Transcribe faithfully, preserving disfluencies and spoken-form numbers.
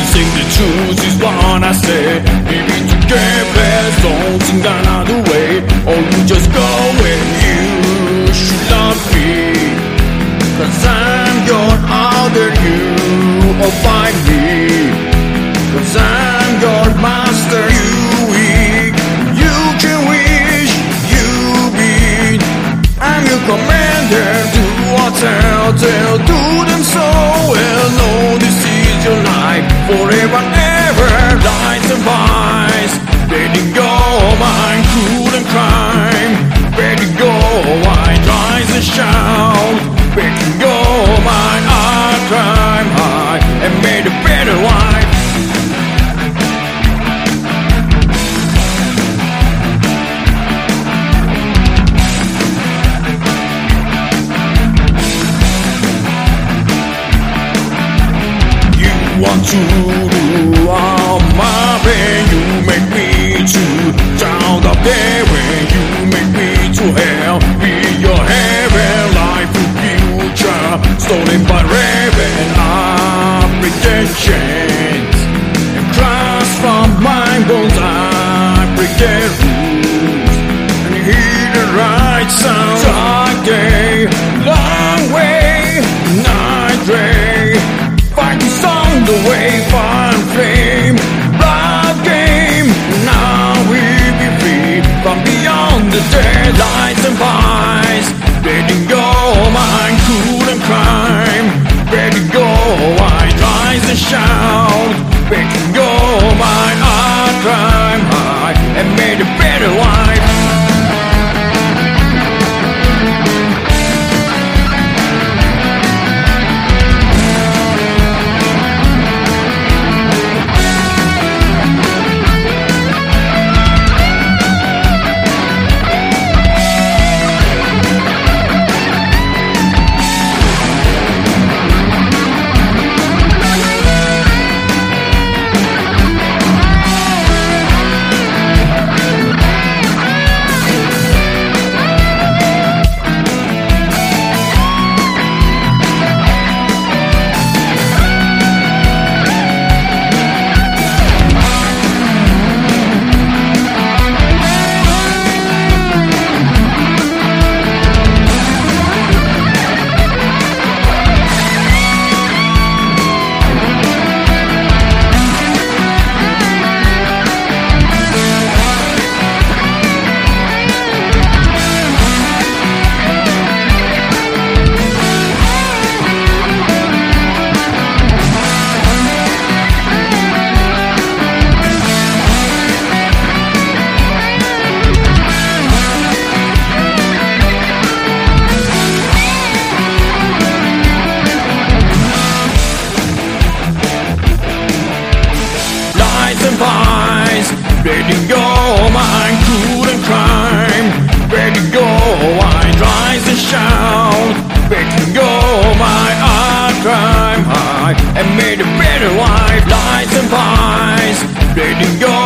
Sing the truth is what I say. Maybe to get best, don't think another way. Or you just go when you should love me. Cause I'm your other you, or find me. Cause I'm your master, you weak. You can wish, you beat. I'm your commander, do or tell, tell, do them so well. No, this is your life, forever and ever. Lies and vice, letting go mine, cruel and crime. Letting go, white rise and shout. Letting go mine, I climb high and made a better life. Want to do all my pain, you make me to down the day when you make me to hell. Be your heaven, life in future, stolen by raven applications. And trust from my bones, I break their rules and hear the right sound. Dark day, long way, night ray, fighting song. The way fire flame, blood game. Now we be free from beyond the deadlines and vice. Letting go mine, cool and crime. Letting go, I rise and shout. Letting go mine, I climb high and made a better life. Letting go mine, cool and crime. Letting go, I rise and shout. Letting go my I climb high and made a better life. Lies and vice. Letting go